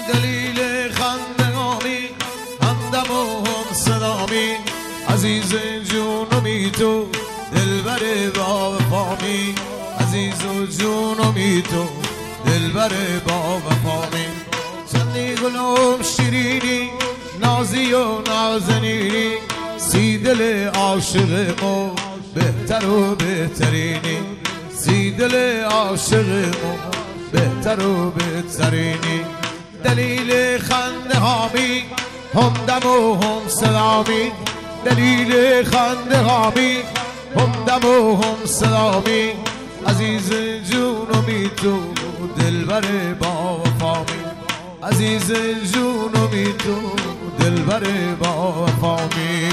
دلیل خنده‌هامی همدم و هم صدامی عزیز جونمی تو دلبر با وفامی عزیز و جونمی تو دلبر با وفامی چندی گلوم شیرینی نازی و نازنینی سی دل عاشق مو بهتر و بهترینی سی دل عاشق مو بهتر و بهترینی دلیل خنده هامی هم دم و هم سلامی دلیل خنده هامی هم دم و هم سلامی عزیز جونمی تو دلبر با وفامی عزیز جونمی تو دلبر با وفامی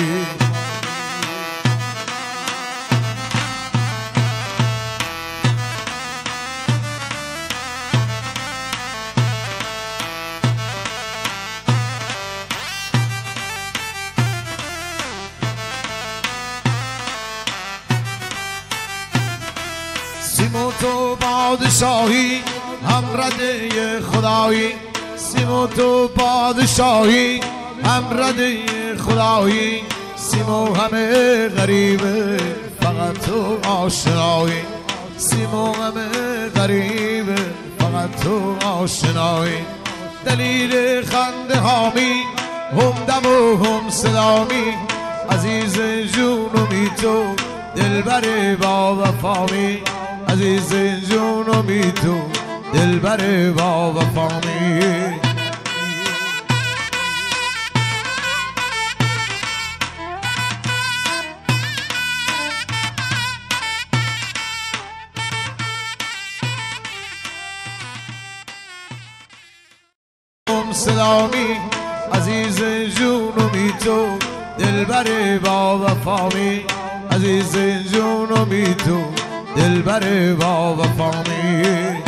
سیمو تو پادشاهی هم رده خدایی سیمو تو پادشاهی هم رده خدایی سیمو همه غریبه فقط تو آشنایی سیمو همه غریبه فقط تو آشنایی دلیل خنده هامی هم دم و هم سلامی عزیز جونمی تو دلبر با وفامی عزیز جونمی تو دلبر با وفامی سلامی عزیز جونمی تو دلبر با وفامی عزیز جونمی تو دلبر با وفامی